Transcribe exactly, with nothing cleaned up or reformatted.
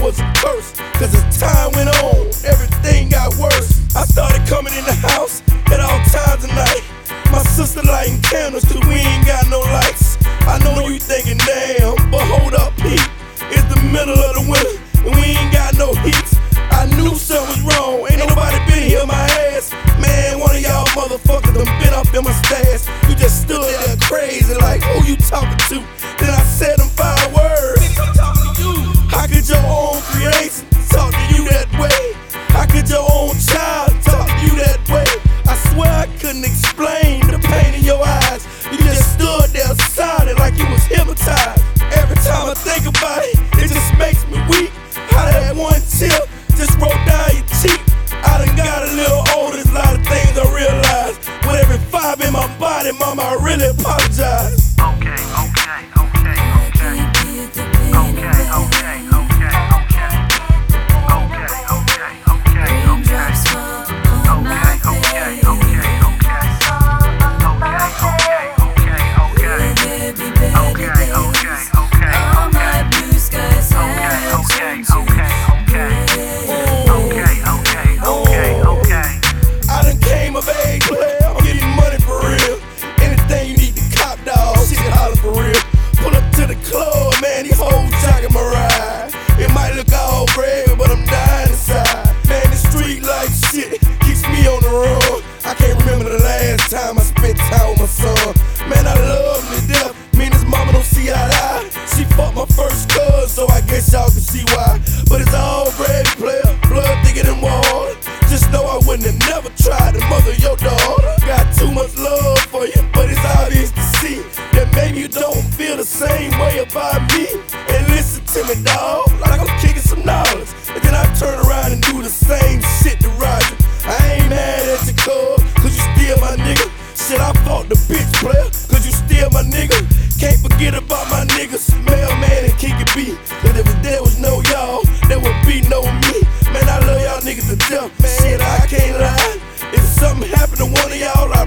was a curse. Cause as time went on, everything got worse. I started coming in the house at all times of night. My sister lighting candles cause we ain't got no lights. I know you thinking damn, but hold up, Pete. It's the middle of the winter and we ain't got no heat. I knew something was wrong, ain't nobody been here my ass. Man, one of y'all motherfuckers done been up in my stash. You just stood there crazy like, who you talking to? Then I said them five words. I'm talking to you. How could your own creation talk to you that way? How could your own child talk to you that way? I swear I couldn't explain the pain in your eyes. You just stood there silent like you was hypnotized. Every time I think about it, it just makes me weak. How that one tear just rolled down your cheek. I done got a little older, there's a lot of things I realized. With every fiber in my body, mama, I really apologize. Okay, okay, okay, okay. Okay, okay, okay, okay. Time I spent time with my son. Man, I love him to death. Me and his mama don't see eye to eye. She fucked my first cousin, so I guess y'all can see why. But it's all red player, blood thicker than water. Just know I wouldn't have never tried to mother your daughter. Got too much love for you, but it's obvious to see that maybe you don't feel the same way about me. And listen to me, dawg, like I'm kicking some knowledge. And then I turn around and do the same shit to Roger. I ain't mad at you, cuz, cause you still my nigga. Shit, I fought the bitch player, cause you still my nigga. Can't forget about my niggas, Mailman and Kiki B. Cause if there was no y'all, there would be no me. Man, I love y'all niggas to death. Shit, I can't lie. If something happened to one of y'all,